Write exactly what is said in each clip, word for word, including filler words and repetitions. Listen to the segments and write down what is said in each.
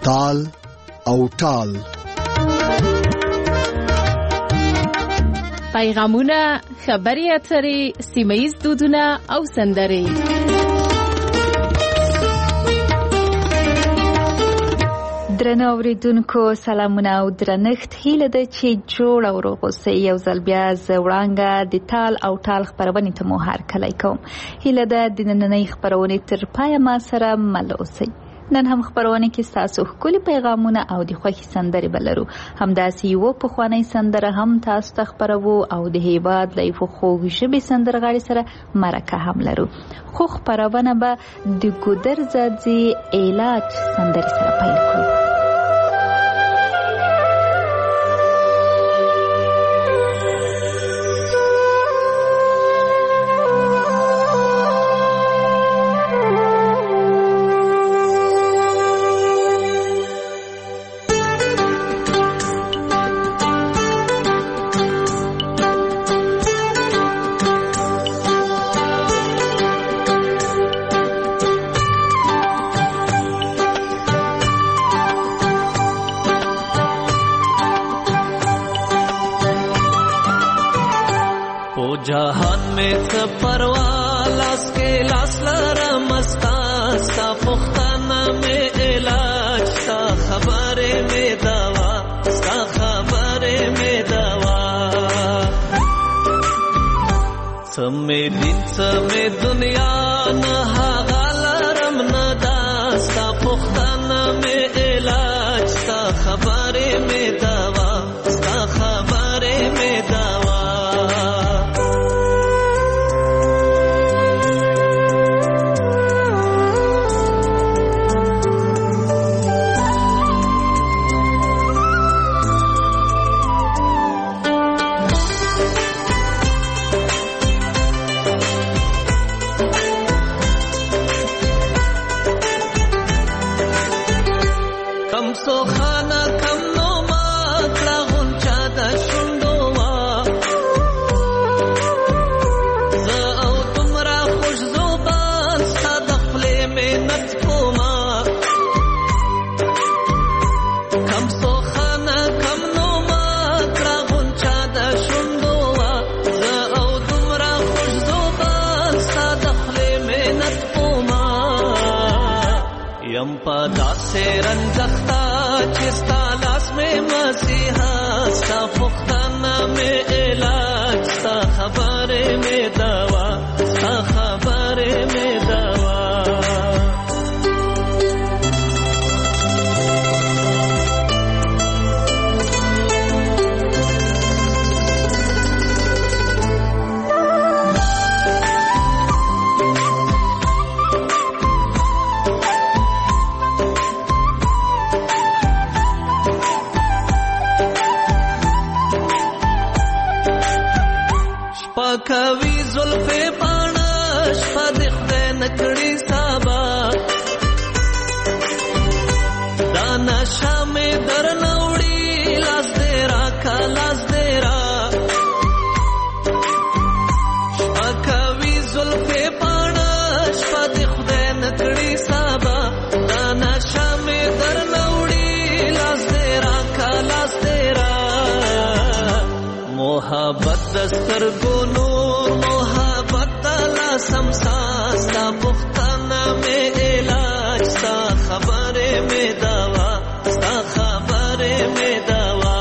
تال او ټال. پیغامونه، خبري اترې، سیمه‌ییز دودونه او سندرې. درنو اوریدونکو سلامونه او درنښت. هیله ده چې جوړ او روغ اوسئ. یو ځل بیا زه وړانګه د تال او ټال خپرونې ته مو هرکلی کوم. هیله ده د نننۍ خپرونې تر پایه ما سره مل اوسئ. نن هم خپرونه کې ستاسو ښکلي پیغامونه او د خوښې سندرې به لرو. همداسې یوه پخوانۍ سندره هم تاسو ته خپروو او د هیواد له یوه خوږ ژبې سندرغاړي سره مرکه هم لرو. خو خپرونه به د ګودر ځاځي علاج سندرې سره پیل کړو. जहान में सफरवा लास के लास लरा मस्ता सा पुख्ताना में इलाज सा खबरे में दवा सा खबरे में दवा समय दिन समय दुनिया न हागालरम न दा सा पुख्ताना में इलाज सा खबरे में दवा सा खबरे में दवा पदा से रंजख्ता चिस्ता लास में मसीहा सा पुख्ताना में इलाज सा खबरे में दवा सा खबरे में दवा کوي زلفې پاڼه شپه د خدای نکړي سابا دا نشه مې درنه وړي لاس دې راکه لاس دې را شپه کوي زلفې پاڼه شپه د خدای نکړي سابا دا نشه مې درنه وړي لاس دې راکه لاس دې را محبت دستر ګونو समसा सा पुख्ताना में इलाज सा खबरे में दवा सा खबरे में दवा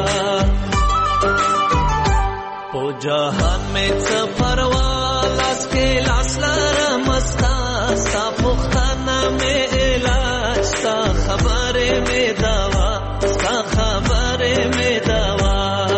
ओ जहान में सफरवा लास के लास लरा मस्ता सा पुख्ताना में इलाज सा खबरे में दवा सा खबरे में दवा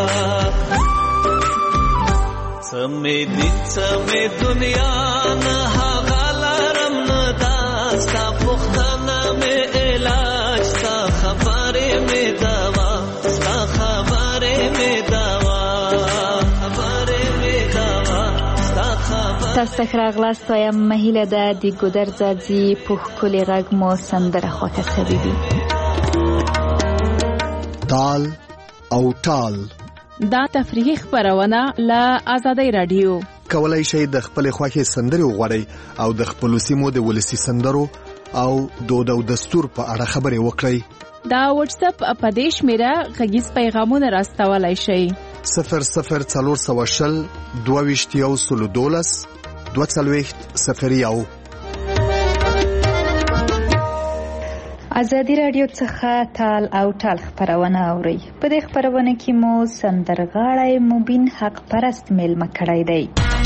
समय दिन समय दुनिया न हागालरम न दास्ता पुख्ताना में इलाज सा खबरे में दवा सा खबरे में दवा खबरे में दवा सा खबरे. تاسو ته راغلاست وایم مهیله ده د ګودر ځاځي په ښکلي غږ مو سندره خوښه شوې وي. تال او ټال دا تفریحي خپرونه له آزادۍ رادیو. کولای شئ د خپل خوښې سندرې وغواړئ او د خپل سیمو د ولسي سندرو او دود او دستور په اړه خبرې وکړئ. دا واتس اپ اپدیش میرا غږیز پیغامونه راستولای شي. صفر صفر څلور سوه شل دوه ویشت یو سلو دولس دوه څلوېښت صفر یو. ازادي راډیو څخه تال او ټال خبرونه اوري. په دې خبرونه کې مو سندرغاړی مبین حق پرست میلمه کړی دی.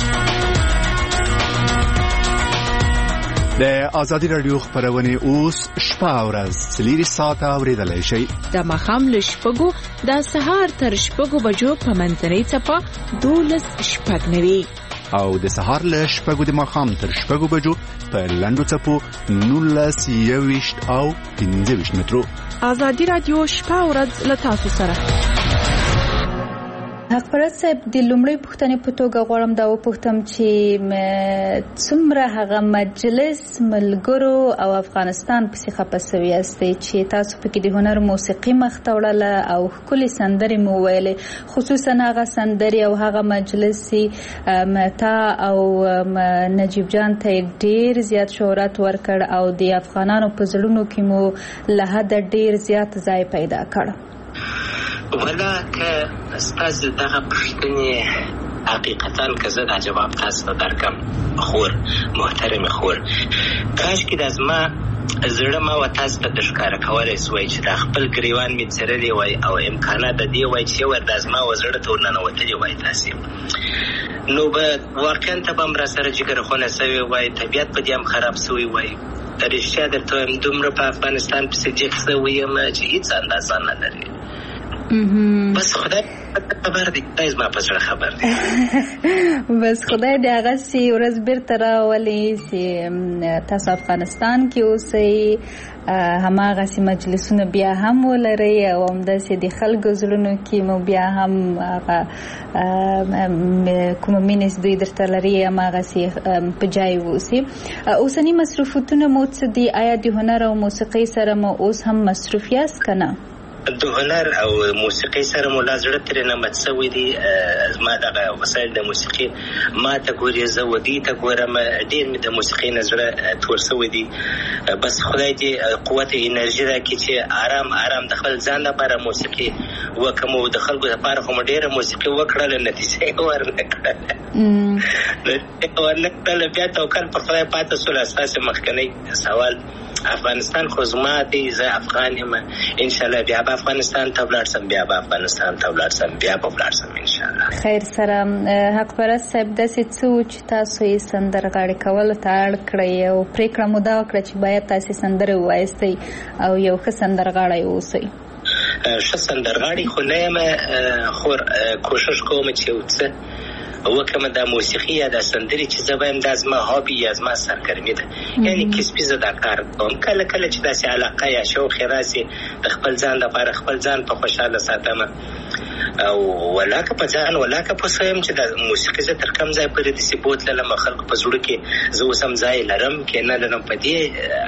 د ازادي راډیو خبرونه اوس شپه او ورځ څلور ساعته اوریدلای شئ. د ماښام له شپږو د سهار تر شپږو بجو په منځنۍ څپه دولس شپږ نوي او د سهار له شپږو د ماښام تر شپږو بجو په لنډو څپو نولس یوویشت او پنځه ویشت مترو. ازادي راډیو شپه او ورځ له تاسو سره. حق پرست صاحب، د لومړۍ پوښتنې په توګه غواړم دا وپوښتم چې څومره هغه مجلس ملګرو او افغانستان پسې خپه سوي یاستئ چې تاسو پکې د هنر موسیقي مخته وړله او ښکلې سندرې مو ویلې، خصوصا هغه سندرې او هغه مجلس تا او نجیب جان ته ډېر زیات شهرت ورکړ او د افغانانو په زړونو کې مو له حده ډېر زیات ځای پیدا کړ. ولا که ستاسو دغه پوښتنې حقیقتا که زه دا جواب تاسو ته درکم، خور محترم خور، کاشکې دا زما زړه ما و تاسو ته ښکاره کولی سوی چې دا خپل ګریوان مې څرلی وای او امکانات د دې وای چې ور دا زما و زړه ته ورننوتلي وای تاسې، نو به واقعا ته به هم را سره جګرخونه سوی وای، طبیعت په دې هم خراب سوی وای. رښتیا درته وایم دومره په افغانستان پسې جګ سوی یم چې هېڅ اندازه نه لري. بس خدای خبر دی، خدای زما په زړه خبر دی. بس خدای دې هغسې ورځ بیرته راولي چې تاسو افغانستان کې اوسئ، هماغسې مجلسونه بیا هم ولرئ او همداسې د خلکو زړونو کې مو بیا هم هغه کومه مینې چې دوی درته لري هماغسې په جای واوسي. اوسني مصروفیتونه مو څه دي؟ آیا د هنر او موسیقۍ سره مو اوس هم مصروف یاست که نه؟ د هنر او موسیقۍ سره مو لا زړه ترې نه مت سوی دی. زما دغه وسایل د موسیقي ما ته ګورې، زه ودې ته ګورم، ډېر مې د موسیقۍ نه زړه تور سوی دی. بس خدای دې قوت انرژي راکړي چې آرام آرام د خپل ځان لپاره موسیقي وکړم او د خلکو لپاره خو مو ډېره موسیقي وکړله، نتیجه یې ورنه کړله. ورنه کړله بیا توکل په خدای پاتې سوله. ستاسې مخکنی سوال افغانستان خو زما دی، زه افغان یم، انشاءالله بیا به افغانستان ته ولاړ سم، بیا به افغانستان ته ولاړ سم، بیا به ولاړ سم انشاءالله. خیر سره. حق پرست صاحب، داسې څه و چې تاسو یې سندرغاړي کولو ته اړ کړئ او پرېکړه مو دا وکړه چې باید تاسې سندرې ووایستئ او یو ښه سندرغاړی اوسئ؟ ښه سندرغاړی خو نه یم، خو کوشش کوم چې یو څه وکړم د موسیقي یا د سندرې چې زه وایم دا زما هابي یا زما سرګرمي ده، یعنې کسبي زه دا کار کوم. کله کله چې داسې علاقه یا شوق یې راسي د خپل ځان لپاره خپل ځان په خوشحاله ساتم او ولاکه په ځان ولاکه په څه یم چې د موسیقي زه تر کم ځای پورې داسې بوتللم خلکو په زړه کې زه اوس هم ځای لرم کې نه لرم. په دې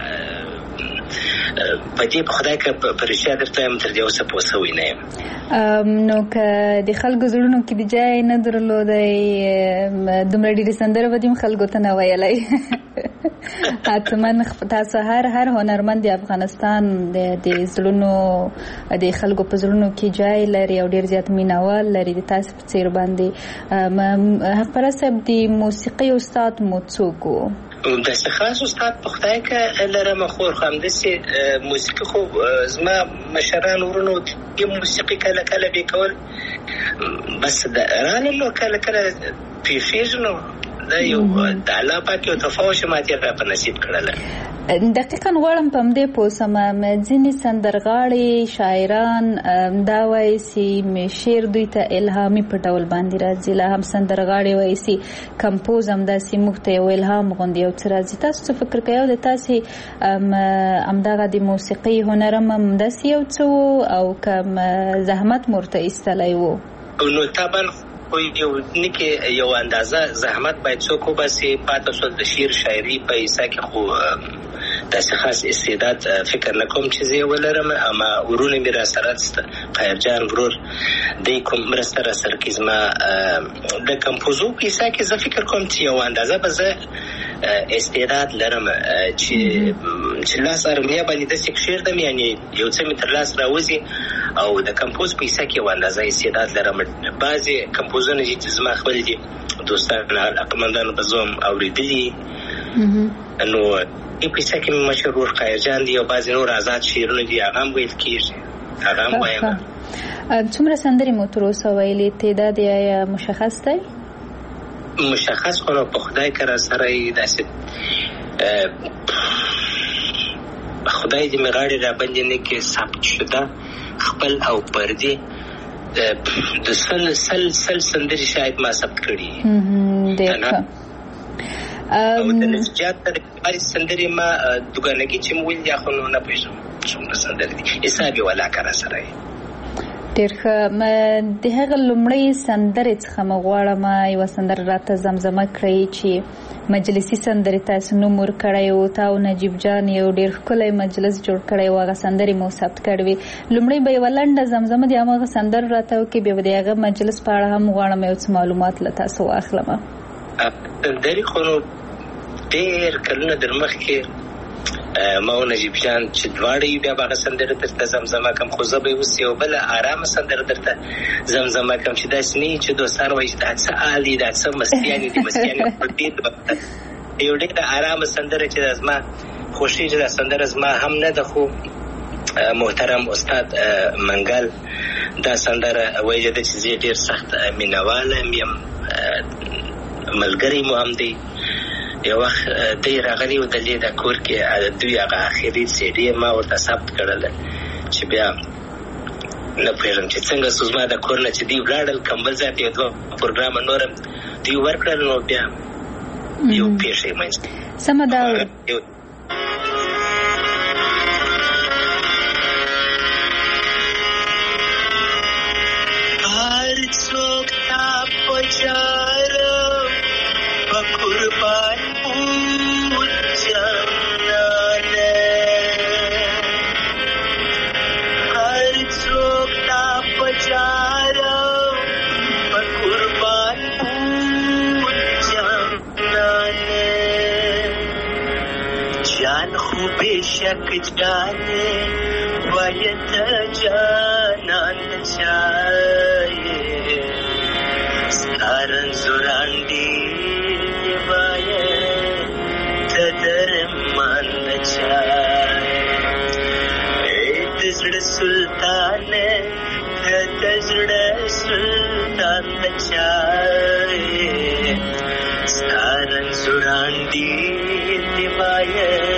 په دې په خدای که په رښتیا درته وایم تر دې اوسه پوه سوی نه یم. نو که د خلکو زړونو کې د جای نه درلودی دومره ډېرې سندرې به دې هم خلکو ته نه ویلی. حتما تاسو هر هر هنرمند د افغانستان د زړونو د خلکو په زړونو کې جای لري او ډېر زیات مینوال لري د تاسو په څېر باندې. حق پرست صاحب، د موسیقۍ استاد مو څوک و؟ داسې خاص استاد په خدای که لرم، خو همداسې موسیقي خو زما مشران ورونو د موسیقي کله کله به کول، بس راللو کله کله پیښېږي، نو دا یو د الله پاک یو تفاوت ماته را په نصیب کړله. دقیقاً غواړم په همدې پوه شم، ځینې سندرغاړي شاعران دا وایي چې شعر دوی ته الهامي په ډول باندې راځي، لا هم سندرغاړي وایي چې کمپوز همداسې موږ ته یو الهام غوندې یو څه راځي. تاسو څه فکر کوئ او د تاسې همدغه د موسیقۍ هنر هم همداسې یو څه و او که زحمت مو ورته ایستلی و؟ نو طبعا خو یو نکې یو اندازه زحمت باید څوک وباسي. پاته شول د شعر شاعري په حصه کې خو داسې خاص استعداد فکر نه کوم چې زه یې ولرم، اما ورونه مې را سره قایر جان ورور دی کوم مرسته را سره کې زما د کمپوزو په حصه کې زه فکر کوم چې یو اندازه به زه استعداد لرم چې چې لاس ارمیا باندې د سکشیر د یعنی یو څه می تر لاس راوځي او د کمپوز پیسه کې و اندازې استعداد لرم. بعضي کمپوزونه چې زما خپل دي دوستان علاقمندان په زوم اوریدلي نو په پیسه کې مشهور قایرجان دي او بعضي نور آزاد شعرونه دي هغه هم ویل کیږي هغه هم وایم. څومره سندرې مو تر اوسه ویلې تعداد یې مشخص دی؟ مشخص خو په خدای کرا سره داسې خدای دې مغاړي را باندې نه کې ثبت شده خپل او پردي د سل سل سل سندري شاید ما ثبت کړي دیکھا او د نجات د هر سندري ما دغه چې مول یا خو نه پېژنم څومره سندري دي حسابي ولا کرا سره ډېر د هغه لومړی سندرې څخه مغواړم یو سندره راته زمزمه کړئ چې مجلسي سندرې تاسو نوم ورکړی و تا او نجیب جان یو ډېر ښکلی مجلس جوړ کړی و هغه سندرې مو ثبت کړې وې. لومړی به یوه لنډه زمزمه د هماغه سندرو راته وکړي بیا به د هغه مجلس په اړه هم غواړم یو څه معلومات له تاسو واخلم. سندرې خو نو ډېر کلونه در مخکې ما او نجیب جان چې دواړه یو بیا هغه سندره درته زمزمه کوم خو زه به یې اوس یو بله ارامه سندره درته زمزمه کوم چې داسې نه وي چې دوستان وایي چې دا څه حال دي دا څه مستیانې دي مستیانې یو ډېره ارامه سندره چې دا زما خوښي چې دا سندره زما هم نه ده خو محترم استاد منګل دا سندره ویلې ده چې زه ډېر سخت مینهوال یم ملګری مو هم دی. یو وخت دی راغلی و د دې د کور کې دوی هغه اخري سی ډي ما ورته ثبت کړله چې بیا نه پوهېږم چې څنګه څو زما د کور نه چې دوی ولاړل کمبل ځای ته یو دوه پروګرامه نور هم دوی ورکړل نو بیا یو پېښه یې منځ سمه ده. هر څوک تا پچارم په قربان बेशक जाने वयत जानन चाहे सारन जुरांडी वाय तदर मन चाहे तजड़ सुल्तान तजड़ सुल्तान चाहे सारन जुरांडी वाय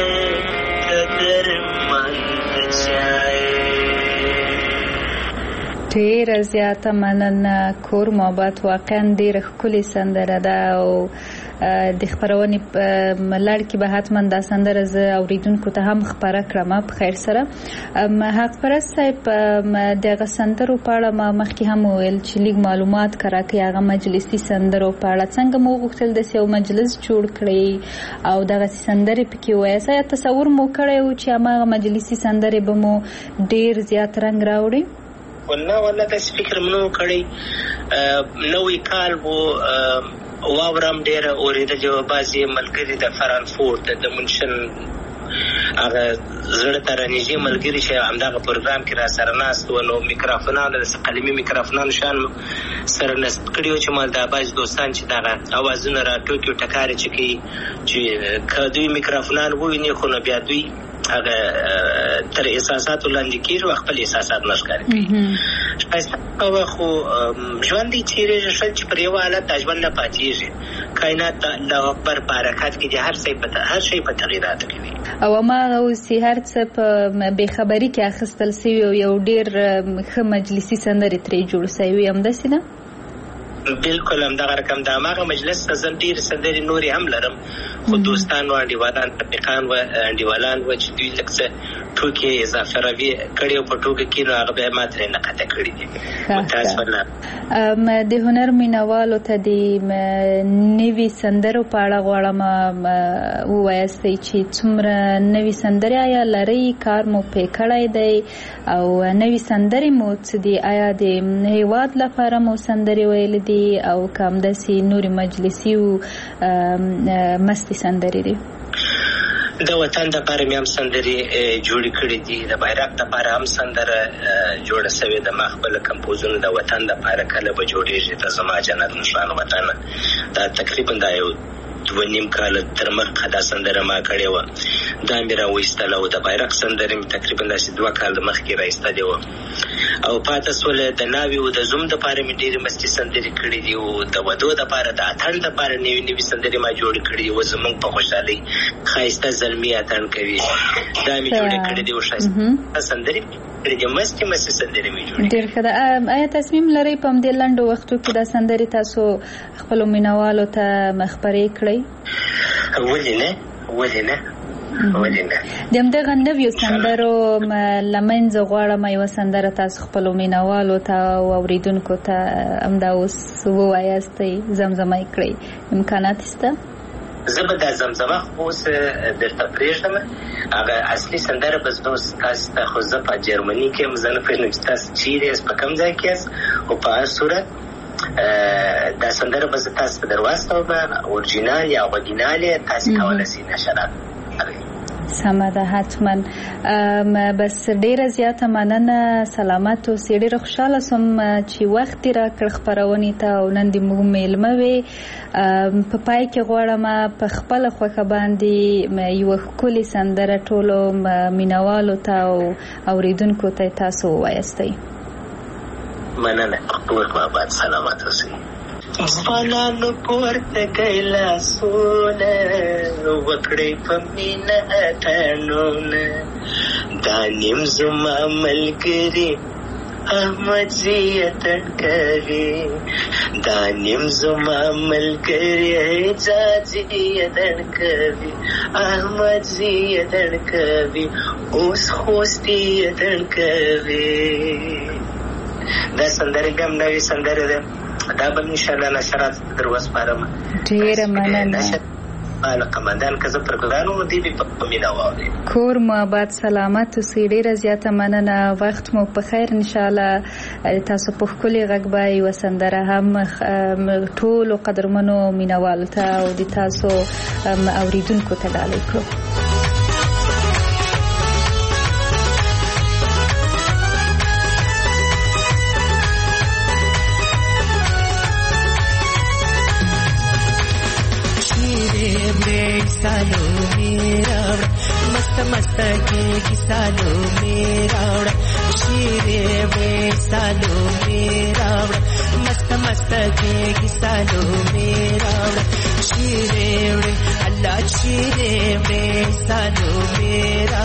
ډېره زیاته مننه. کور محبت واقعا ډېره ښکلې سندره ده او د خپرونې په لړ کې به حتما دا سندره زه اوریدونکو ته هم خپره کړم. په خیر سره حق پرست صاحب د هغه سندرو په اړه ما مخکې هم وویل چې لږ معلومات که راکړئ هغه مجلسي سندرو په اړه څنګه مو غوښتل داسې یو مجلس جوړ کړئ او دغسې سندرې پکې ووایاست. آیا تصور مو کړی و چې هماغه مجلسي سندرې به مو ډېر زیات رنګ راوړي؟ والله والله داسې فکر مې نه و کړی. نوی کال و واورم ډېره اورېدلې وه. بعضې ملګري د فرانکفورت د منشن هغه زړه ته رانږدې ملګري چې همدغه پروګرام کې را سره ناست وو نو میکرافونانو داسې قلمي میکرافونانو شان سره نصب کړي وو چې مال دا بعضې دوستان چې دغه اوازونه را ټوکي او ټکارې چې کوي چې که دوی میکرافونان وویني خو نو بیا دوی هغه تر احساساتو لاندې کېږي او خپل احساسات نه ښکاره کوي. ښایسته کوه خو ژوند یې تېرېږي ښه چې پر یوه حالت دا ژوند نه پاتېږي. کائنات د الله اکبر په حرکات کې دي. هر هر شی په تغییراتو کې وي او هماغه اوس هر څه په بېخبري کې اخیستل سوي او یو ډېر ښه مجلسي سندرې ترې جوړ سوي همداسې ده؟ بالکل همدغه رقم د هماغه مجلس ته زه ډېرې سندرې نورې هم لرم خو دوستان و انډیوالان رفیقان و انډیوالان و چې دوی لږ څه ټوکې اضافه روي کړي او په ټوکه کې نو هغه بیا ما ترې نقطه کړي دي. متاسفانه د هنر مینوالو ته د نوي سندرو په اړه غواړم ووایاستئ چې څومره نوي سندرې آیا لرئ؟ کار مو پې کړی دی او نوي سندرې مو څه دي؟ آیا د هېواد لپاره مو سندرې ویلې دي او که همداسې نورې مجلسي او مستې سندرې دي؟ د وطن د لپاره مې هم سندرې جوړې کړې دي، د بیرغ د لپاره هم سندره جوړه شوې ده. ما خپل کمپوزونه د وطن د لپاره کله به جوړېږي ته زما جنت نشان وطن، دا تقریبا دا یو دوه نیم کال تر مخکې دا سندره ما کړې وه، دا مې راویستله او د بیرغ سندره مې تقریبا داسې دوه کال مخکې راایستلې وه. او پاته سوله د ناوې او د زوم دپاره مې ډېرې مستې سندرې کړې دي، او د ودو دپاره د اتڼ دپاره نوي نوي سندرې ما جوړې کړې دي. او زموږ په خوشحالۍ ښایسته زلمي اتڼ کوي، دا مې جوړې کړې دي. او ښایسته سندرې کړې دي، مستې مستې سندرې مې جوړې. ډېر ښه ده. آیا تصمیم لرئ په همدې لنډو وختو کې دا سندرې تاسو خپلو مینوالو ته خپرې کړئ؟ ولې نه ولې نه ولې نه. د همدغه نویو سندرو له منځه غواړم یوه سندره تاسو خپلو مینوالو ته او اورېدونکو ته همدا اوس ووایاستئ، زمزمه یې کړئ، امکانات شته؟ زه به دا زمزمه خو اوس درته پرېږدم. هغه اصلي سندره به زه اوس تاسو ته، خو زه په جرمني کې یم، زه نه پوهېږم چې تاسو چیرې یاست، په کوم ځای کې یاست. خو په هر صورت دا سندره به زه تاسو ته در واستوم، اورجینال یا غوږینال یې تاسو کولی شئ نشرات کړئ. سمه ده، حتما. بس ډیره زیاته مننه، سلامت اوسئ. ډیره خوشحاله سوم چې وخت دې راکړ خپرونې ته او نن دې موږ میلمه وې. په پای کې غواړم په خپله خوښه باندې یوه ښکلې سندره ټولو مینوالو ته او اورېدونکو ته تاسو ووایاستئ. مننه، خپل آباد سلامت اوسئ. ځوانانو پورته کړئ لاسونه، وکړئ په مینه اتڼونه، دا نیم زما ملګري احمدزي اتڼ کوي، دا نیم زما ملګري اعجازي اتڼ کوي، احمدزي اتڼ کوي، اوس خوستي اتڼ کوي. دا سندره هم نوې سندره ده، دا به انشاءالله نشرات در وسپارم. ډېره مننه. ماله قمندان که زه پروګرام و دی به په مینه واورئ. کور مو آباد، سلامت اوسئ. ډېره زیاته مننه، وخت مو په خیر. انشاءالله تاسو په ښکلي غږ به یوه سندره هم ټولو قدرمنو مینوالو ته او د تاسو اورېدونکو ته ډالۍ کړو. सालो मेरा मस्त मस्त के किसालो मेरा शीरे वे सालो मेरा मस्त मस्त के किसालो मेरा शीरे वे अल्लाह शीरे वे सालो मेरा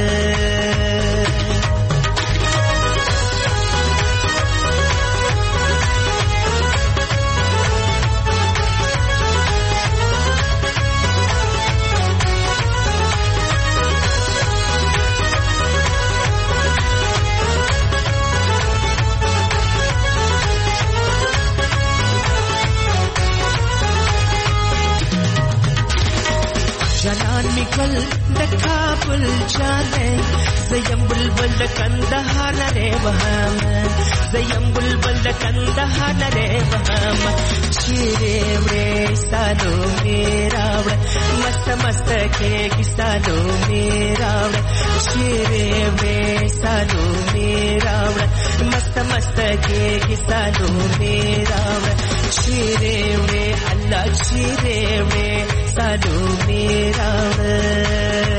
निकल दखाबुल जाने زیم بلبل د کندهار لري وهم زیم بلبل د کندهار لري وهم چیرې وې سالو میرا وړ مست مست کې کیسالو میرا وړ چیرې وې سالو میرا وړ مست مست کې کیسالو میرا وړ چیرې وې الله چیرې وې سالو میرا وړ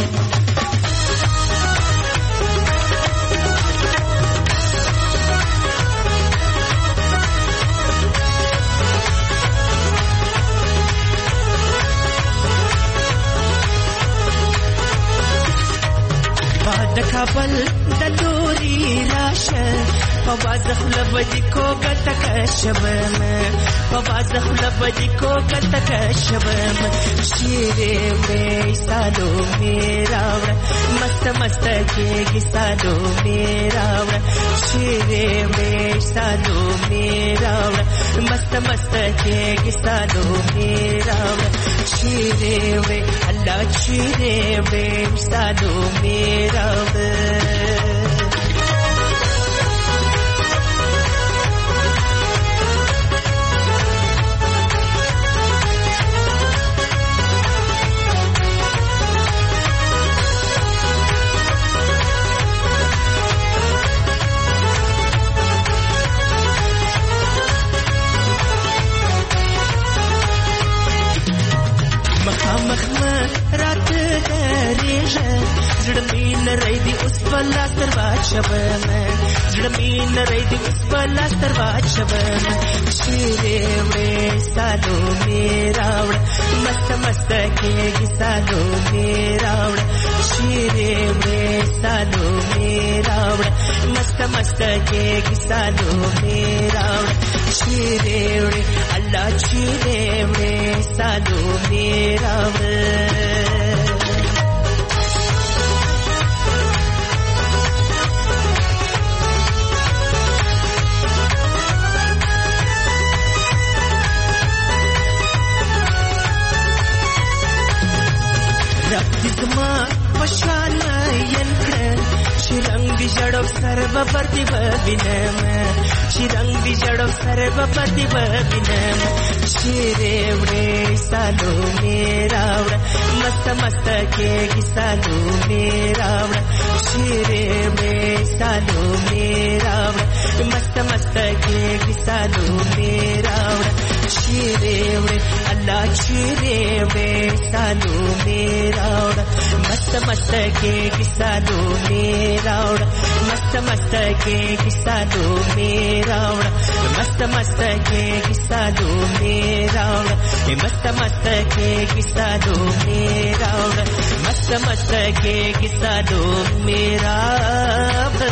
د کابل د لوري راشه په وازخ لبدي کو کته کشبم په وازخ لبدي کو کته کشبم شیرې وې سالو میرا وړ مست مست کې سالو میرا وړ شیرې وې سالو میرا وړ مست مست کې سالو میرا وړ شیرې وې الله شیرې وې سالو میرا وړ زړه مې نری دی اوس په لاس تر واچوم زړه مې نری دی اوس په لاس تر واچوم شیرې وړې سالو مې راوړه مست مست کېږي سالو مې راوړه شیرې وړې سالو مې راوړه مست مست کېږي سالو مې راوړه شیرې وړې الله شیرې وړې سالو مې راوړه زما پشان ین کړه چې رنگ دی جړو سر به پرتی وینم چې رنگ دی جړو سر به پرتی وینم شیرې وړې سالو مې راوړه مست مست کېږي سالو مې راوړه شیرې وړې سالو مې راوړه مست مست کېږي سالو مې راوړه شیرې وړې الله شیرې وړې سالو مې راوړه مست مست کېږي سالو مې راوړه مست مست کېږي سالو مې راوړه مست مست کېږي سالو مې راوړه مست مست کېږي سالو مې راوړه مست مست کېږي سالو مې راوړه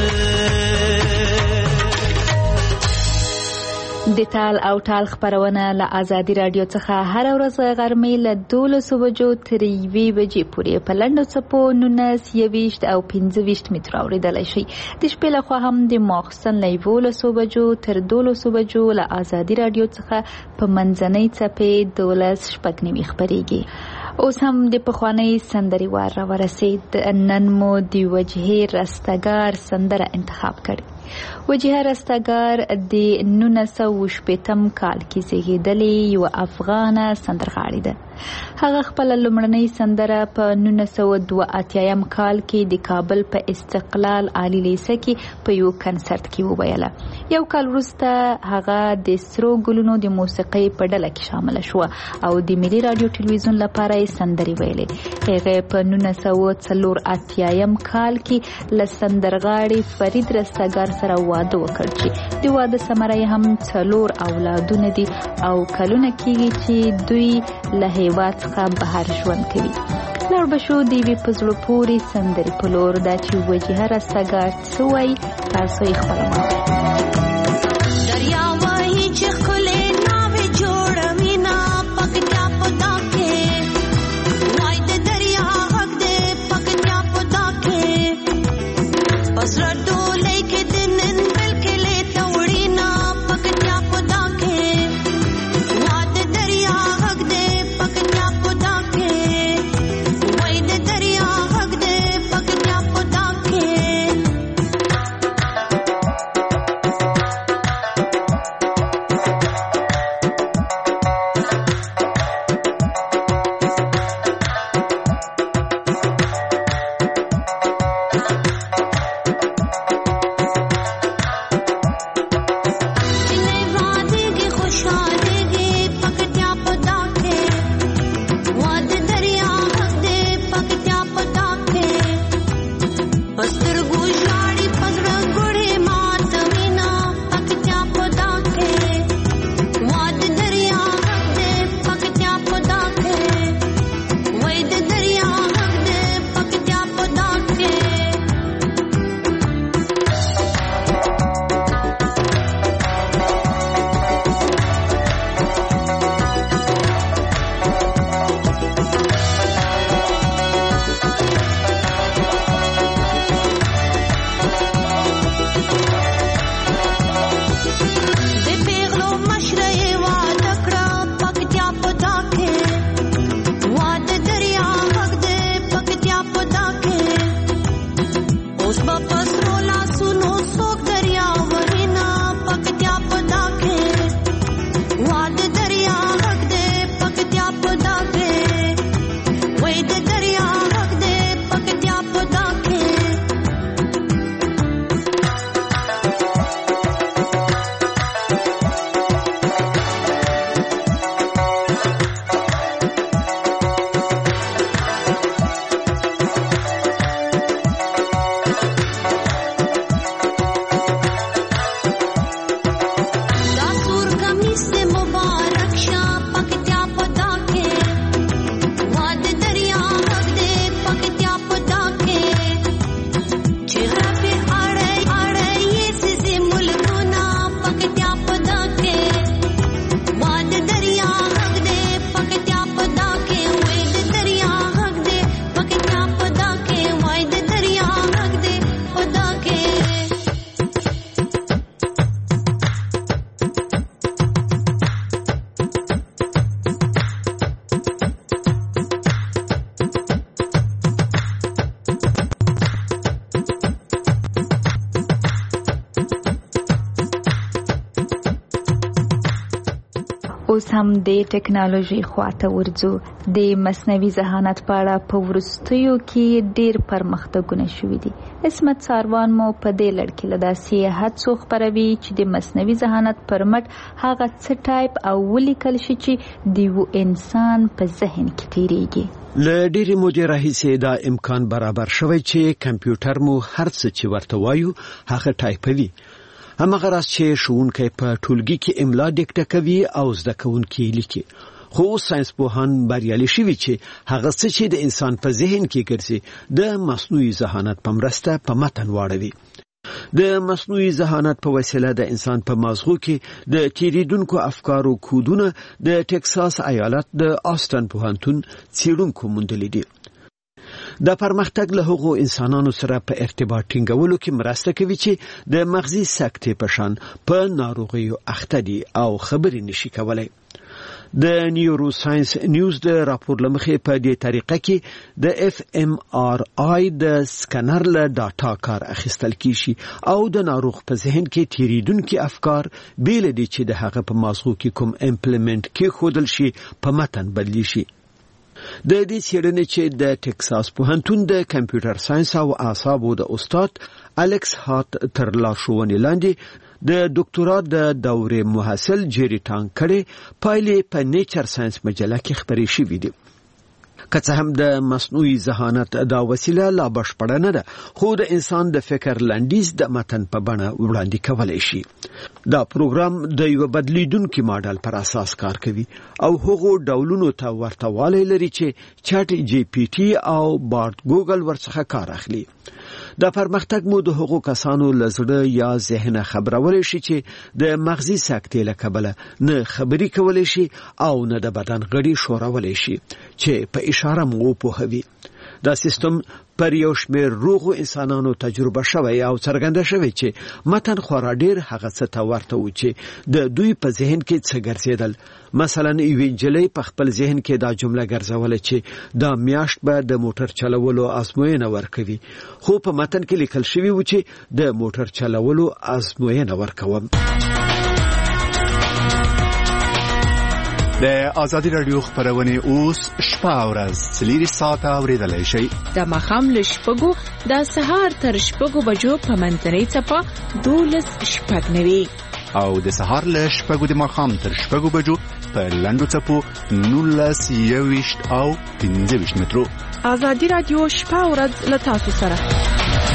د تال او ټال خبرونه له آزادي رادیو څخه هر ورځ غرمې له دولسو بجو تر یوې بجې پورې په لنډو څپو نولس یویشت او پنځه ویشت متره اورېدلی شي. د شپې لخوا هم د ماخستن له یولسو بجو تر دولسو بجو له آزادي رادیو څخه په منځنۍ څپې دولس شپږ نوي خپرېږي. اوس هم د پخوانۍ سندرې وار را ورسېد. نن مو د وجهې رستګار سندره انتخاب کړې. وجهه رستګار د نولس سوه شپېتم کال کې زیږېدلې یوه افغانه سندرغاړې ده. هغه خپله لومړنۍ سندره په نولس سوه دوه اتیایم کال کې د کابل په استقلال عالي لیسه کې په یو کنسرت کې وویله. یو کال وروسته هغه د سرو ګلونو د موسیقۍ په ډله کې شامله شوه او د ملي راډیو ټلویزیون لپاره یې سندرې ویلې. هغه په نولس سوه څلور اتیایم کال کې له سندرغاړي فرید رستګار سره واده وکړ چې د واده ثمره یې هم څلور اولادونه دي او کلونه کېږي چې دوی له هیواد څخه بهر ژوند کوي. لاړ به شو د یوې په زړه پورې سندرې په لور. دا چې وجهه رستګار څه وایي تاسو یې خپله واورئ. دریا وایي چې ښکلې ناوې جوړوي نه پکتیا په دا کې وای د دریا غږ دی پکتیا په دا کې په زړه ډولۍ کې د نن بلکلې ته وړي نه پکتیا په دا کې وای د دریا غږ دی پکتیا په دا کې وای د دریا غږ دی پکتیا په دا کې اوس هم د ټکنالوژي خواته ورځو. د مصنوعي ذهانت په اړه په وروستیو کې ډیر پرمختګونه شوي دي. عصمت ساروان مو په دې لړ کې له داسې هڅو خپروي چې د مصنوعي ذهانت پر مټ هغه څه ټایپ او ولیکل شي چې د یو انسان په ذهن کې تیریږي. له ډېرې مودې راهیسې دا امکان برابر شوی چې کمپیوټر مو هر څه چې ورته وایو هغه ټایپوي. همغه راز چې ښوونکی په ټولګي کې املا ډیکټه کوي او زده کوونکي لیکي. خو ساينس پوهان بریالي شوي چې هغه څه چې د انسان په ذهن کې ګرځي د مصنوعي ذهانت په مرسته په متن واړوي. د مصنوعي ذهانت په وسیله د انسان په مازغو کې د تیریدونکو افکارو کودونه د ټکساس ایالت د آستن پوهنتون څېړونکو موندلي دي. د پرمختګ له هغو انسانانو سره په ارتباط ټینګولو کې مرسته کوي چې د مغزي سکتې په شان په ناروغیو اخته دي او خبرې نشي کولای. د نیورو ساينس نیوز د راپور لمخې په دې طریقه کې د اف ام آر آی د سکانر له ډاټا کار اخیستل کیږي او د ناروغ په ذهن کې تیریدونکو افکار بیل دي چې د هغه په مازغو کې کوم امپلیمنت کې خودل شي په متن بدلی شي. د دې څېړنې چې د ټکساس پوهنتون د کمپیوټر ساينس او اعصابو د استاد الکس هات تر لارښوونې لاندې د ډاکټرا د دورې محصل جيري ټانګ کړي پایلې په نیچر ساينس مجله کې خبرې شوې دي. که څه هم د مصنوعي ذهانت دا وسیله لا بشپړه نه ده، خو د انسان د فکر لنډیز د متن په بڼه وړاندې کولای شي. دا پروګرام د یو بدلیدونکو ماډل پر اساس کار کوي او هغو ډولونو ته ورته والی لري چې چټ جی پی ټي او بارد ګوګل ورڅخه کار اخلي. دا پرمختګ مو د هغو کسانو لزړه یا ذهن خبرولای شي چې د مغزي سکتې له کبله نه خبري کولای شي او نه د بدن غړي شورولای شي چې په اشاره مو پوهوي. دا سیستم پر یو شمېر روغو انسانانو تجربه شوی او څرګنده شوی چې متن خورا ډیر هغه څه ته ورته و چې د دوی په ذهن کې څه ګرځیدل. مثلا یوې نجلۍ په خپل ذهن کې دا جمله ګرځوله چې دا میاشت به د موټر چلولو ازموینه ورکوي، خو په متن کې لیکل شوی و چې د موټر چلولو ازموینه ورکوم. د آزادي رادیو خبرونه اوس شپه او ورځ څلور ساعته اوریدلای شئ. د ماښام له شپږو د سهار تر شپږو بجو په منځنۍ څپه دولس شپږ نوي او د سهار له شپږو د ماښام تر شپږو بجو په لنډو څپو نولس یوویشت او پنځه ویشت مترو. آزادي رادیو شپه او ورځ له تاسو سره.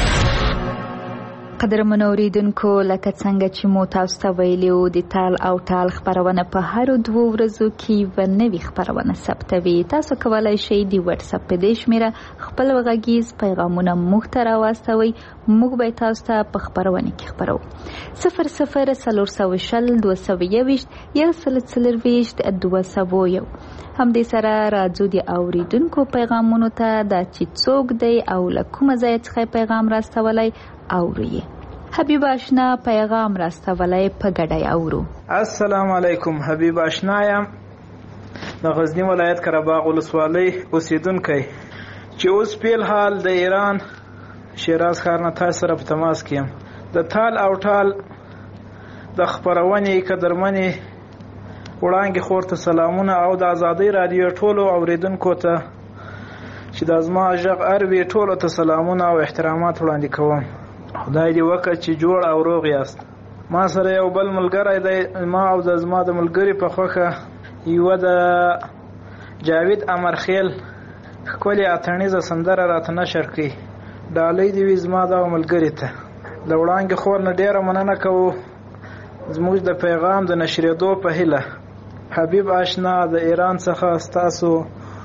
قدرمنو اوریدونکو، لکه څنګه چې مو تاسو ته ویلي وو، د تال او ټال خبرونه په هر دوه ورځو کې یوه نوې خبرونه ثبتوي. تاسو کولی شئ د واتس اپ په دې شمېره خپل غږیز پیغامونه موږ ته راواستوئ. موږ به تاسو ته په خبرونه کې خبرو. صفر صفر څلور سوه شل دوه سوه یوویشت یو سل څلرویشت دوه سوه یو. همدې سره راځو د اوریدونکو پیغامونو ته، دا چې څوک دی او له کومه ځای څخه پیغام راستولی اوري. حبیب آشنا پیغام راستولی په ګډه اورو. السلام علیکم. حبیب آشنا یم، د غزنی ولایت قرهباغ ولسوالۍ اوسیدونکی چې اوس په حال د ایران شیراز ښار نه تاسو سره په تماس کې یم. د تال او ټال د خبرونې قدرمنې وړانګې خور ته سلامونه او د آزادۍ رادیو ټولو اوریدونکو ته چې د زما غږ اروي ټولو ته سلامونه او احترامات وړاندې کوم. خدای دې وکړي چې جوړ او روغ یاست. ما سره یو بل ملګری دی، ما او د زما د ملګري په خوښه یوه د جاوید امرخیل ښکلې اتڼیزه سندره راته نشر کړي. ډالۍ دې وي زما دا ملګري ته. له وړانګې خور نه ډېره مننه کوو زموږ د پیغام د نشرېدو په هیله. حبیب آشنا د ایران څخه ستاسو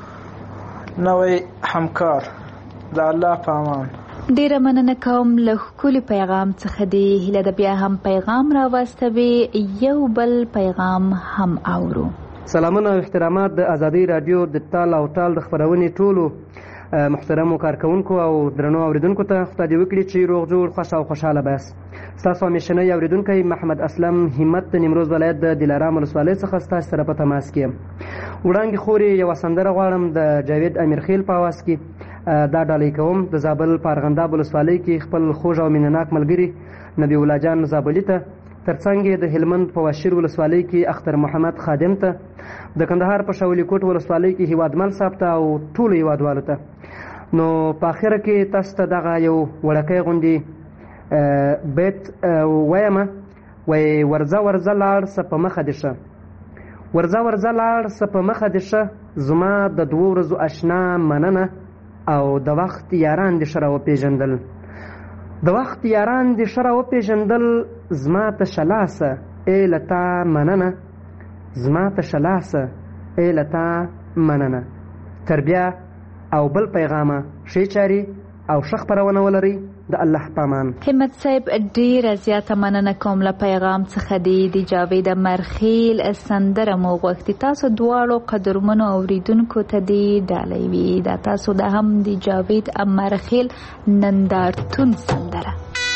نوی همکار. د الله په امان. ډیره مننه کوم له ښکلي پیغام څخه دی. هیله ده بیا هم پیغام راواستوي. یو بل پیغام هم اورو. سلامونه او احترامات د آزادۍ رادیو د تال او ټال د خبرونې ټولو محترمو کارکونکو او درنو اوریدونکو ته خدای دې وکړي چې روغ جوړ خوښ او خوشحاله بس. ستاسو همیشنی اوریدونکی محمد اسلم همت د نیمروز ولایت د دلارام ولسوالۍ څخه ستاسو سره په تماس کې یم. وړانګې خورې یوه سندره غواړم د جاوید امیرخیل په اواز کې. دا ډالۍ کوم د زابل په ارغنداب ولسوالۍ کې خپل خوږ او مینهناک ملګري نبی الله جان زابلي ته ترڅنګ یې د هلمند په واشیر ولسوالۍ کې اختر محمد خادم ته، د کندهار په شاولي کوټ ولسوالۍ کې هیوادمل صاحب ته او ټولو هیوادوالو ته. نو په اخره کې تاسو ته دغه یو وړکی غوندې بیت ویمه، وایي ورځه ورځه لاړ څه په مخه دې شه، ورځه ورځه لاړ څه په مخه دې شه، زما د دوو ورځو اشنا مننه او د وخت یاران دې ښه راوپېژندل، د وخت یاران دې ښه راوپېژندل، زما ته شلاسه ای له تا مننه، زما ته شلاسه ای له تا مننه. تر بیا او بل پیغامه ښې چارې او ښه خپرونه ولرئ. د الله پامان. همت صاحب ډیره زیاته مننه کوم له پیغام څخه دی. د جاوید مرخیل سندره مو غوښتي. تاسو دواړو قدرمنو اوریدونکو ته دی ډالۍ وي. دا تاسو د هم د جاوید مرخیل نندارتون سندره.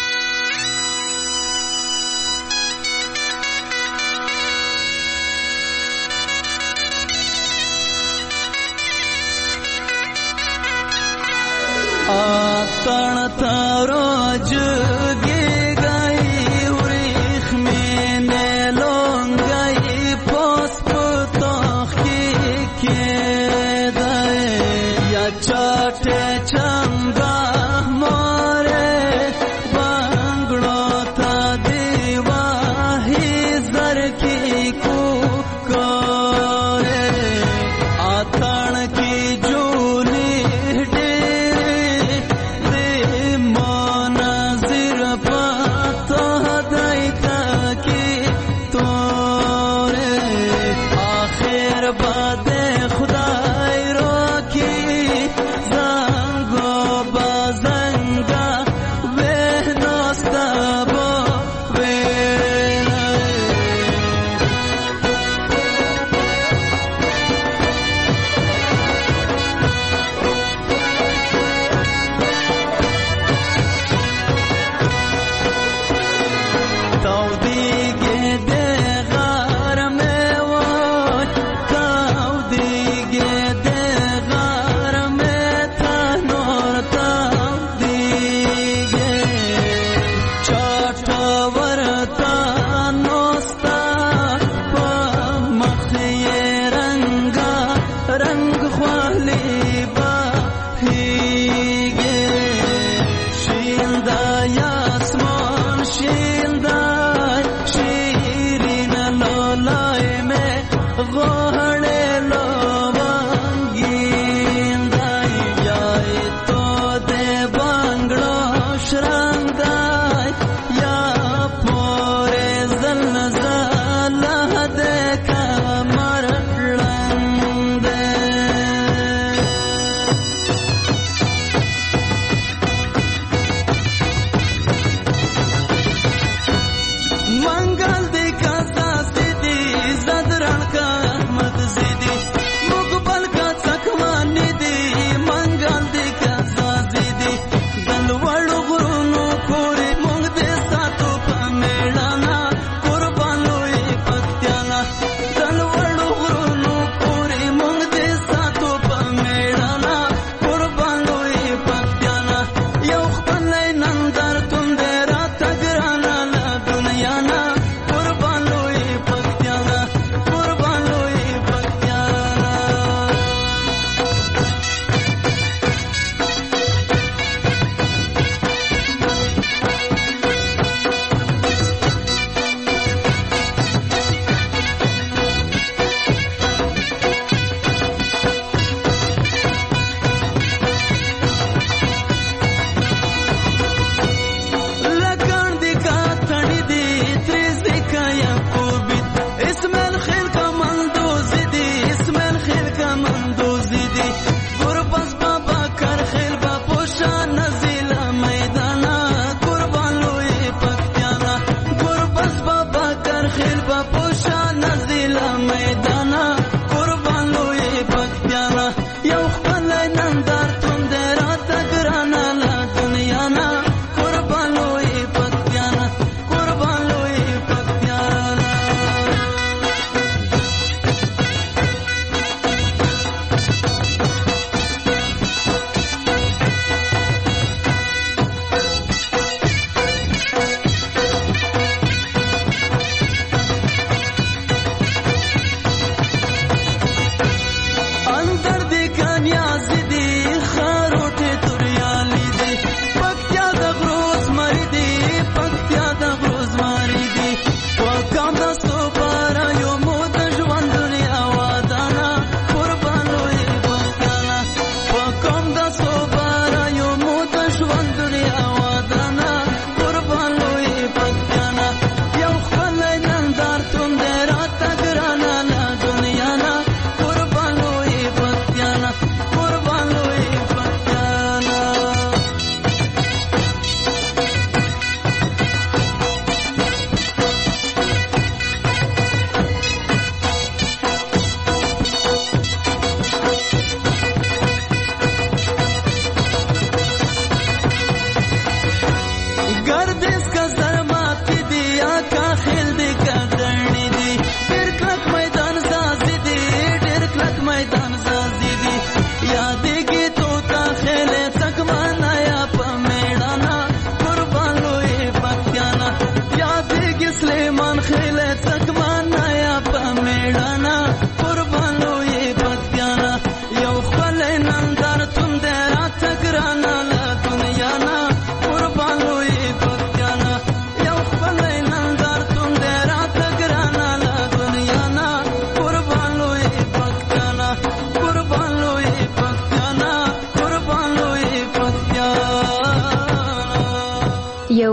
आतण तारो जुगे गई उरिख में ने लोंग गई पोस्प तोखी के दे या चाटे चंगा मोरे बांगड़ो ता दीवा ही जर की कुकोरे आतण की जूली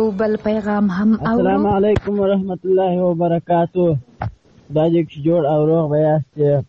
یو بل پیغام هم اورو. السلام علیکم ورحمت الله وبرکاتو. دا چې جوړ او روغ به یاست،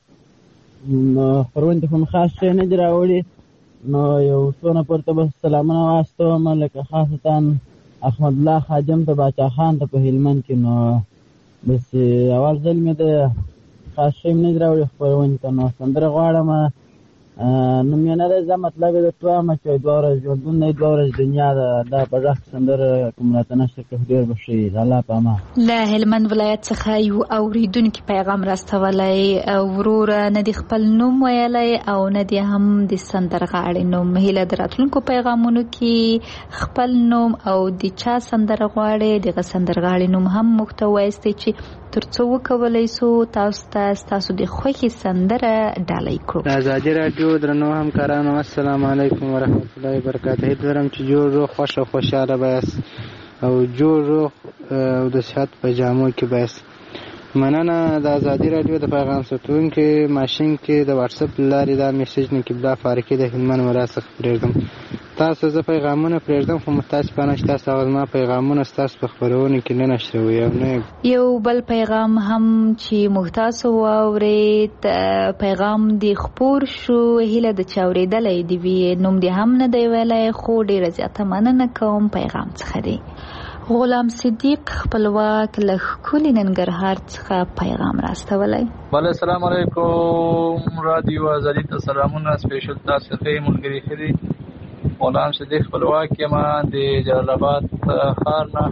نو خپرونې ته هم خاص شی نه دي راوړي، نو یو څونه پورته به سلامونه واستوم، لکه خاصتا احمد الله خادم ته، باچا خان ته په هلمند کې. نو بس اول ځل مې د خاص شی نه دي راوړي خپرونې ته، نو سندره غواړم. نو مې نه دی، زه مطلب یې درته وایم چې دوه ورځې ژوندون دی، دوه ورځې دنیا ده. دا په غږ سندره کوم راته نشته که ډېر به ښه وي. د الله په امان. له هلمند ولایت څخه یو اورېدونکي پیغام راستولی. وروره نه دي خپل نوم ویلی او نه دي هم د سندرغاړې نوم. هیله د راتلونکو پیغامونو کې خپل نوم او د چا سندره غواړې دغه سندرغاړې نوم هم موږ ته وایستئ چې تر څو وکولی سو تاسو ته ستاسو د خوښې سندره ډالۍ کړو. د ازادي راډیو درنو همکارانو، السلام علیکم ورحمت الله وبرکاته. هیله لرم چې جوړ روغ خوښ او خوشحاله به یاست او جوړ روغ او د صحت په جامو کې به یاست. مننه. د ازادي راډیو د پیغام ساتونکي ماشین کې د واتساپ له لارې دا میسج نقیبالله فاروقي د هلمند ولایت څخه پرېږدم. تاسو زه پیغامونه پرېږدم، خو متاسفانه چې تاسو هغه زما پیغامونه ستاسو په خپرونې کې نه نشروي او نه. یو بل پیغام هم چې موږ تاسو واورېد، پیغام دی خپور شو. هیله د چا اورېدلی دې وي، نوم دې هم نه دی ویلی، خو ډېره زیاته مننه کوم پیغام څخه دی. غلام صدیق خپلواک له ښکلي ننګرهار څخه پیغام راستولی. بله السلام علیکم رادیو ازادي ته سلامونه. سپیشل تاسو ته ملګري ښه دي. غلام صدیق خپلواک یم د جلال آباد ښار نه.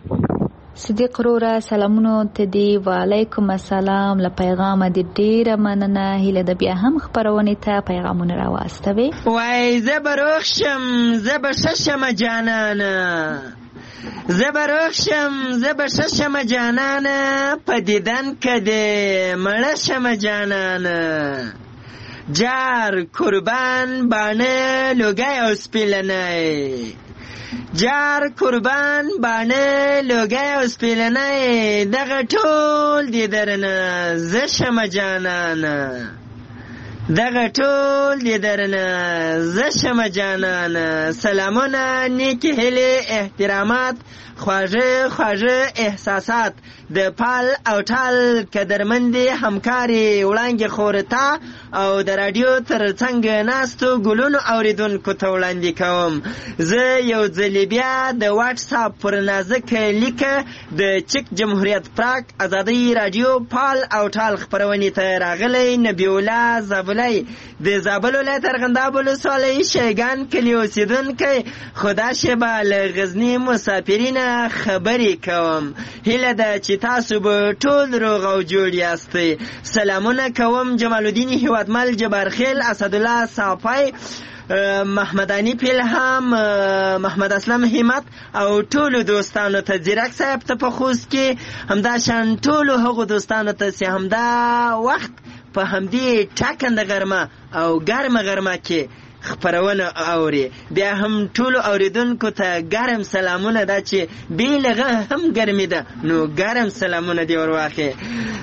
صدیق وروره سلامونو ته دي. وعلیکم السلام. له پیغامه دې ډېره مننه. هیله ده بیا هم خپرونې ته پیغامونه راواستوي. وای زه به روغ شم، زه به ښه شمه جانانه، زه به روغ شم، زه به ښه شمه جانانه، په دیدن که دې مړه شمه جانانه. جار قربان باڼه لوګی او سپیلنی، جار قربان باڼه لوګی او سپیلنی، دغه ټول دې درنه زه شمه جانانه، دغه ټول دې درنه زه شمه جانانه. سلامونه، نیکې هیلې، احترامات، خواږه خواږه احساسات د پال او ټال قدرمندې همکارې وړانګې خورتا او د راډیو تر څنګ ناستو ګلونو اوریدونکو ته وړاندې کوم. زه یو ځلې بیا د واټساپ پر نازک لیکه د چک جمهوریت پراک ازادۍ راډیو پال او ټال خپرونې ته راغلی. نبی الله زابلی د زابل ولایت ارغنداب ولسوالۍ شیګان کلي اوسېدونکی، خدا شبه له غزني مسافرینه خبرې کوم. هیله ده چې تاسو به ټول روغ او جوړ یاستئ. سلامونه کوم جمال الدین هیوادمل، جبارخیل، اسدالله صافی، محمدانی پیلهام، محمد اسلم همت او ټولو دوستانو ته، زیرک صاحب ته په خوست کې، همدا شان ټولو هغو دوستانو ته چې همدا وخت په همدې ټاکنده غرمه او ګرمه غرمه کې خپرونه اوري. بیا هم ټولو اوریدونکو ته ګرم سلامونه ده چې بې لغه هم ګرمي ده، نو ګرم سلامونه دې ورواخې.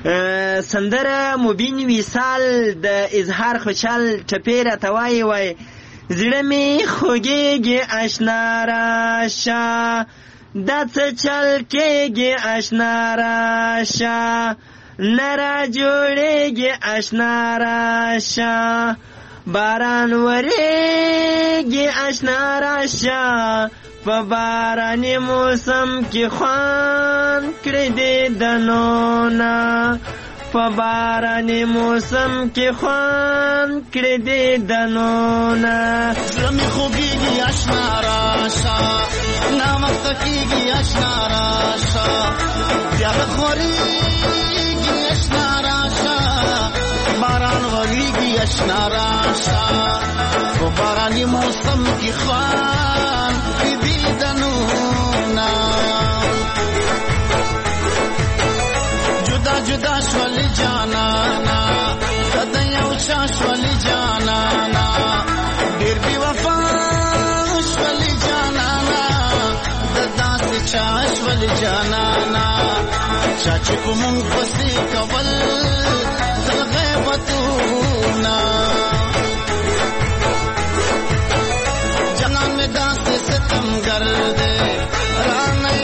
سندره مبین وصال د اظهار خوشحال ټپې راته وایي، وایي زړه مې خوږېږي اشنا راشه، دا څه چل کېږي اشنا راشه، نه را جوړېږي اشنا راشه، باران وریږي اشنا راشه، په باراني موسم کې خوان کړې دې دنونه، په باراني موسم کې خوان کړې دې دنونه. زړه مې خوږېږي اشنا راشه، ناوخته کېږي اشنا راشه، بیا خورېږي اشنا راشه، باران وریږي اشنا راشه، په باراني موسم کې خوان کړې دې دنونه. جدا جدا شول جانانا، کده یو چا شول جانانا، ډېر بې وفا شول جانانا، د داسې چا شول جانانا، چا چې په مونږ پسې کول تل غیبتونه. جانان مې داسې ستمګر دی، رانه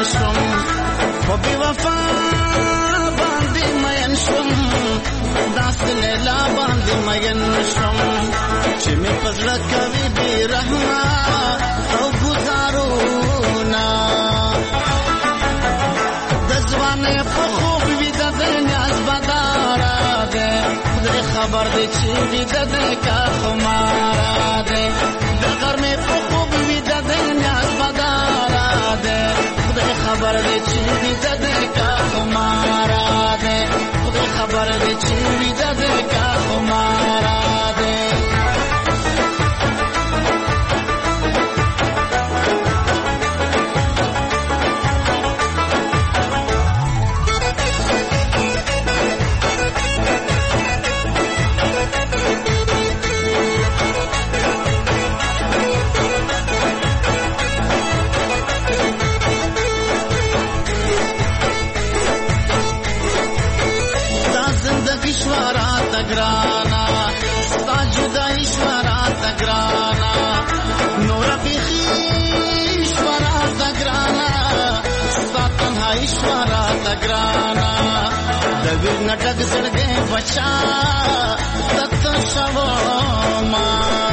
شوم په بې وفا باندې مین شوم داسې لیلا باندې مین شوم چې مې په زړه کوي بې رحمه او ګزارونه د ځوانۍ په خوب ویده دی نیاز بداره دی خدای خبر دی چې ویده دی که خماره دی د غرمې په خوب ویده دی نیاز بداره دی خدای خبر دی چې ویده دی که خماره دی خدای خبر دی چې ویده دی که خماره دی graana sta juda ishwara ta graana nora bikhi ishwara ta graana sta tanha ishwara ta graana davir natak zalge bacha tat shavama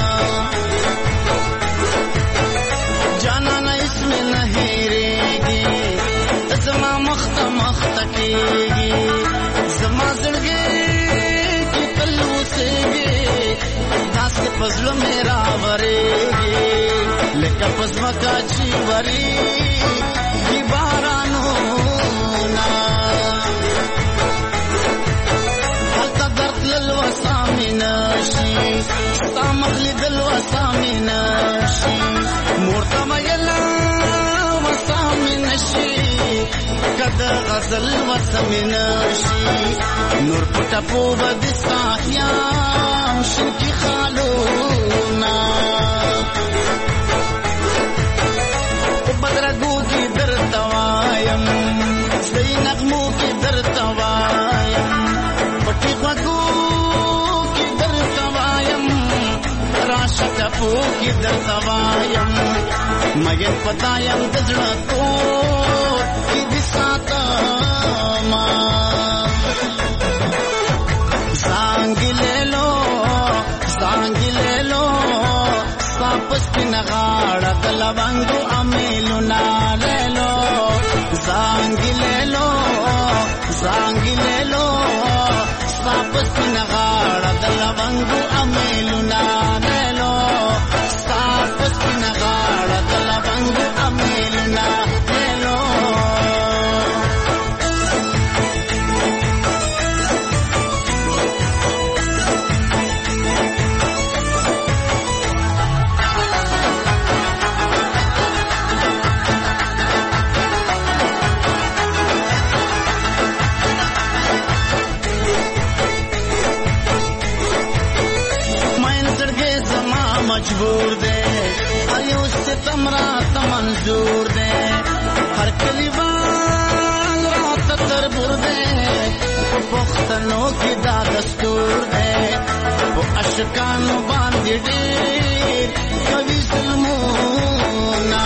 jana na isme nahi regi zama makhta makhta kegi zama zalge داس کے پزلو میرا وریگی لیکن پزما کا چی وریگی بارانونا حلتا درد للوسامی نشی ستا مخلی دلوسامی نشی مورتا میلا وسامی نشی کد غزل وسامی نشی نور پتا پو بدستاحیام شنکی خالونا بدرگو کی در توایم سی نغمو کی در توایم پٹی خوگو کی در توایم راشا پو کی در توایم مگر پتایم دزڑا کور کی دساتا ما زانگی لے لو زانگی لے لو ساپس کی نغاڑا دلوانگو امیلو نا لے لو زانگی لے لو زانگی لے لو ساپس کی نغاڑا دلوانگو امیلو نا لے لو ساپس کی نغاڑا دلوانگو امیلو نا لے لو مجبور دے ایو سے تمرا تمنظور دے ہر کلیوان رات تر بر دے پختنوں کی دا دستور دے وہ اشکانو باندھی ڈیر کبھی ظلمونا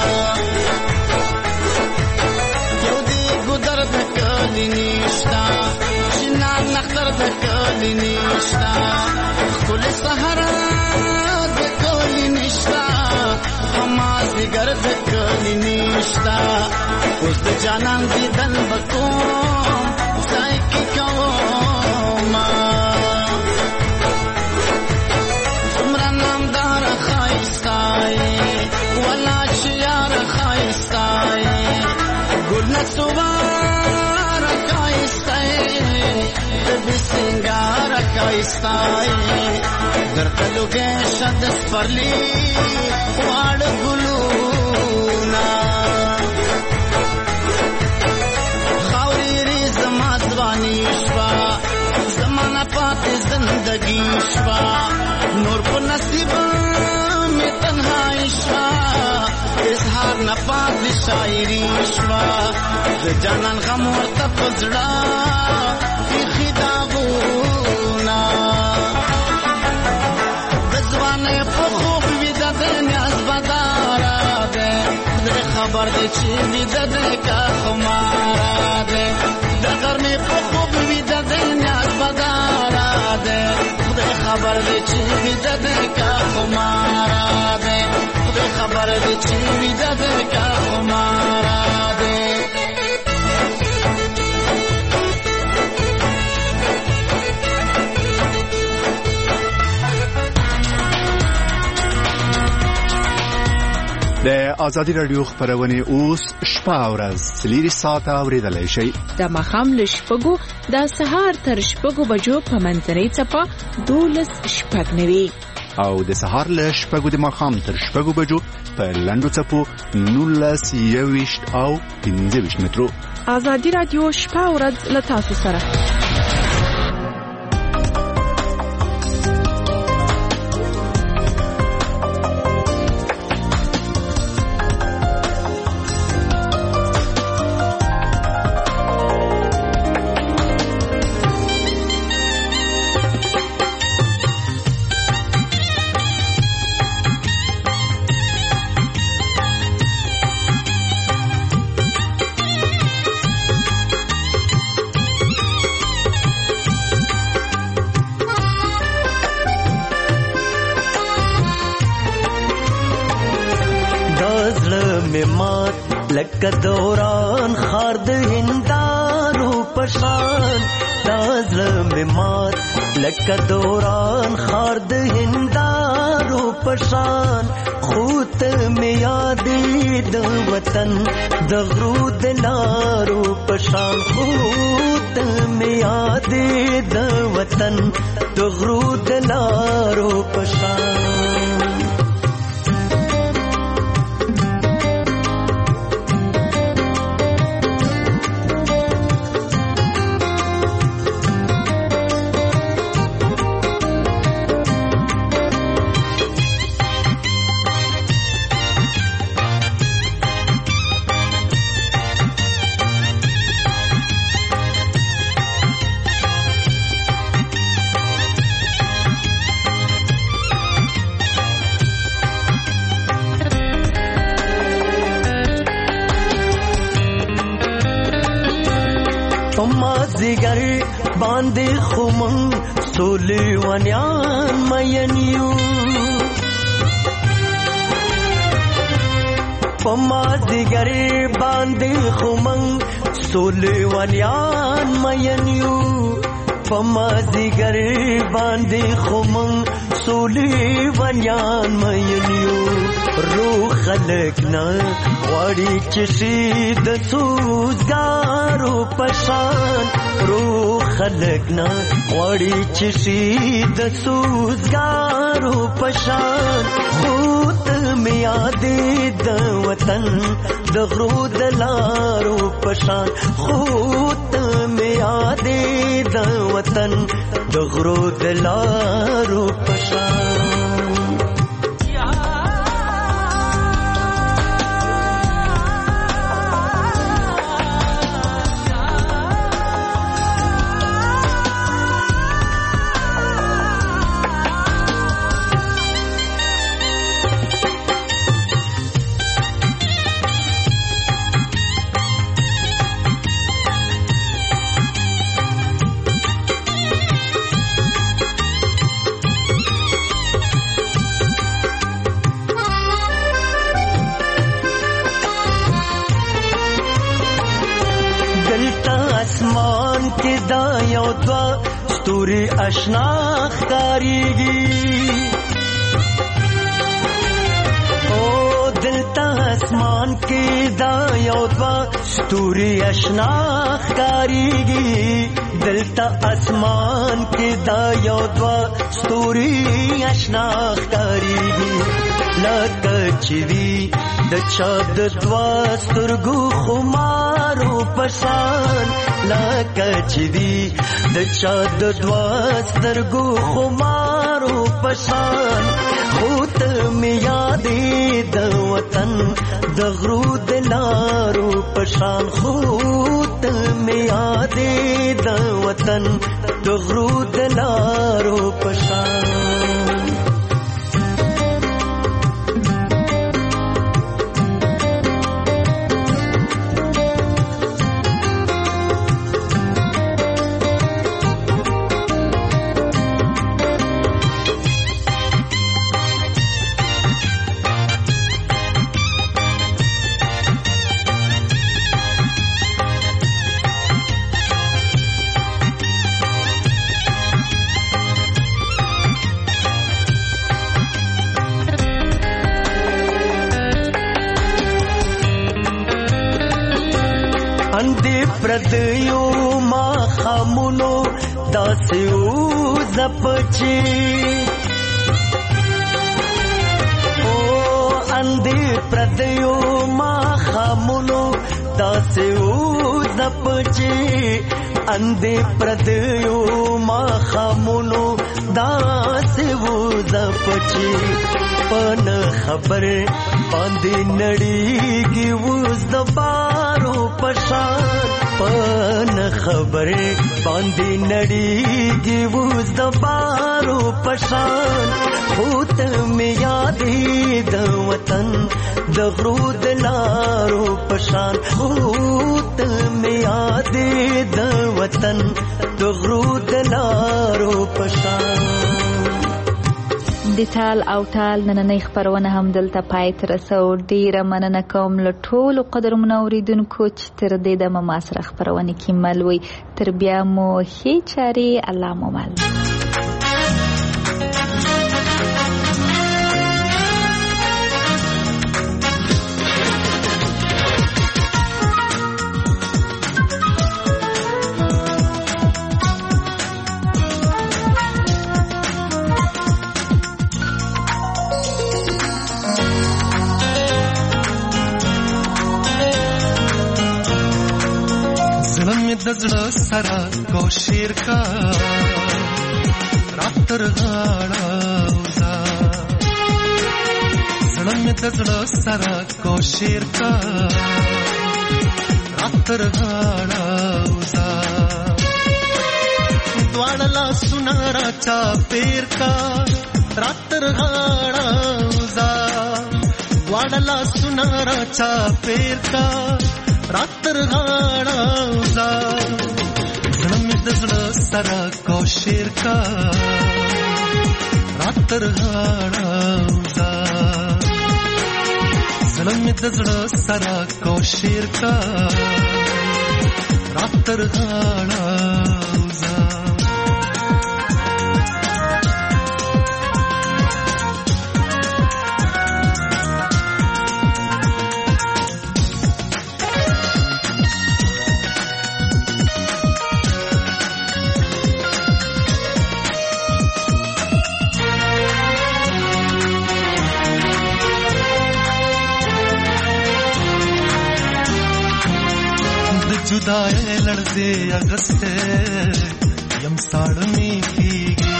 یو دی گدر دکلی نیشتا شنان نختر دکلی نیشتا کل سہرا گرد کلی نیشتا اس د جانان دیدن بکوم سائی کی کوما عمرا نام دار خائستائی والا شیار خائستائی گل نسوار خائستائی تبی سنگار خائستائی در تلو کے شد سپرلی واڑ گلونا خاوری ریز مازوانی شوا زمانہ پاتے زندگی شوا نور کو نصیبہ میں تنہائی شوا اظہار نہ پات شاعری شوا جانان غم ورطا پزڑا کی خداغونا دزوانے پخوب ویدہ دے نیاز بدارا دے خبر خبر دی چې ویده دی که خماره دی د غرمې په خوب ویده دی نیاز بداره دی خدای خبر دی چې ویده دی که خماره دی خدای خبر دی چې ویده دی که خماره دی د ازادي رادیو خبرونه اوس شپه او ورځ څلور ساعته اوریدلای شئ. د ماښام له شپږو د سهار تر شپږو بجو په منځنۍ څپه دولس شپږ نوي او د سهار له شپږو د ماښام تر شپږو بجو په لنډو څپو نولس یوویشت او پنځه ویشت مترو. ازادي رادیو شپه او ورځ له تاسو سره. لکه دوران خار د هندارو پشان تازه مات لکه دوران خار د هندارو پشان خوت می یادې د وطن د غرو د لارو پشان خوت می یادې د وطن د غرو د لارو پشان مازیګر باندې خمن سولې ونیان مینیو په مازیګر باندې خمن سولې ونیان مینیو په مازیګر باندې خمن سولې ونیان مینیو روح خلق نه غواړي چې شي د سوزګارو پشان روح خلق نه غواړي چې شي د سوزګارو پشان خوت می یادې د وطن د غرو د لارو پشان خوت می یادې د وطن د غرو د لارو پشان ستوري آشنا ښکاریږي او دلته اسمان کې دا یو دوا ستوري آشنا ښکاریږي دلته اسمان کې دا یو دوا ستوري آشنا ښکاریږي لکه چې وي د چا د دوا سترګو خمارو پشان لکه چې وي د چا د دوا سترګو خمارو پشان خوت می یادې د وطن د غرو د لارو پشان خوت می یادې د وطن د غرو د لارو پشان پردیو ما خامونو داسې وځپچې او اندې پردیو ما خامونو داسې وځپچې اندې پردیو ما خامونو داسې وځپچې پن خبر باندې نړیږي اوس د بارو پشان پن خبر باندې نړیږي اوس د بارو پشان هوت مې یادې د وطن د غرو د لارو پشان هوت مې یادې د وطن د غرو د لارو پشان. د ټال او ټال نننۍ خپرونه هم دلته پای ته رسو. ډیره مننه کوم له ټولو قدرمنو اورېدونکو چې تر دې دمه ما سره خپرونې کې مل وئ. تر بیا مو ښې چارې الله مو مل. د زړه سره کوشیر کا راتر غاړه وزا زړه مې د زړه سره کوشیر کا راتر غاړه وزا دواړه لاسونه را چا پیر کا راتر غاړه وزا دواړه لاسونه را چا پیر کا راتر غاړه وزا زړه مې د زړه سره کوشیر کا راتر غاړه وزا زړه مې د زړه سره کوشیر کا راتر غاړه وزا. जुदाई लड़ते अगस्ते यम साड़नी कीगी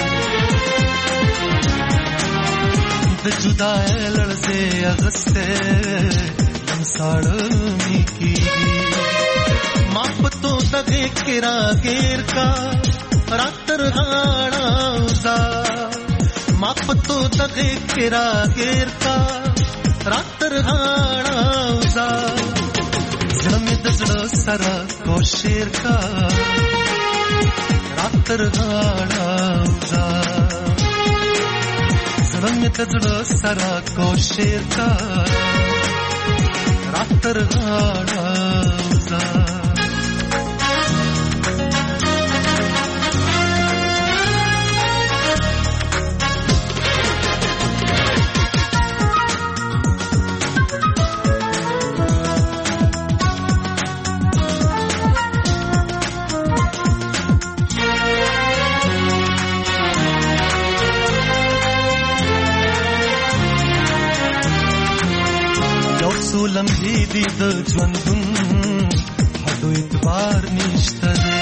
द जुदाई लड़ते अगस्ते यम साड़नी कीगी माप तो दगे किरा गेर का रातर गाड़ा उजा माप तो दगे किरा गेर का रातर गाड़ा उजा زړه مې د زړه سره کوشیر کا راتر غاړه وزا زړه مې د زړه سره کوشیر کا راتر غاړه وزا. لمحې دي د ژوندون هډو اعتبار نشته دی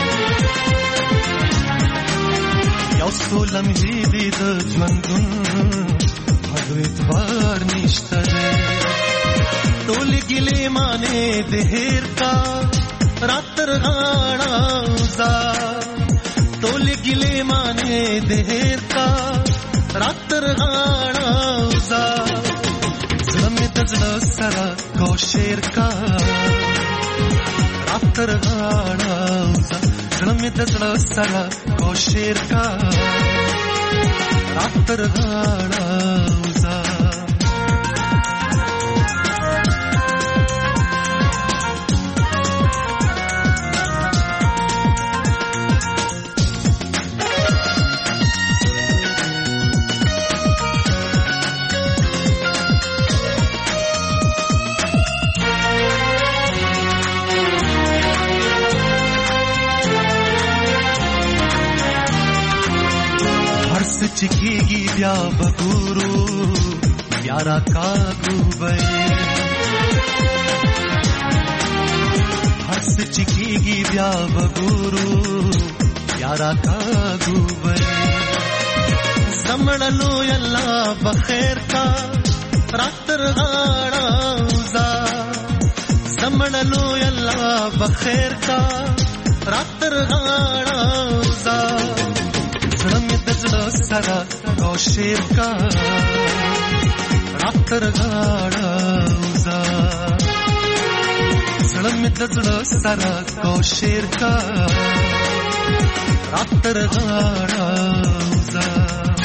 یو څو لمحې دي د ژوندون هډو اعتبار نشته دی ټولې ګیلې مانې د هېر کا راتر غاړه وزا ټولې ګیلې مانې د هېر کا راتر غاړه وزا زړه مې د زړه سره کوشیر کا راتر غاړه وزا زړه مې د زړه سره کوشیر کا راتر غاړه وزا. चिकीगी ब्या बगुरु प्यारा का गुबे हंस चिकीगी ब्या बगुरु प्यारा का गुबे समड़लो अल्लाह बखैर का रातर गाड़ा उजा समड़लो अल्लाह बखैर का रातर गाड़ा उजा सड़म दजड़ा सरा कौशेर का रातर गाड़ा उजा सड़म दजड़ा सरा कौशेर का रातर गाड़ा उजा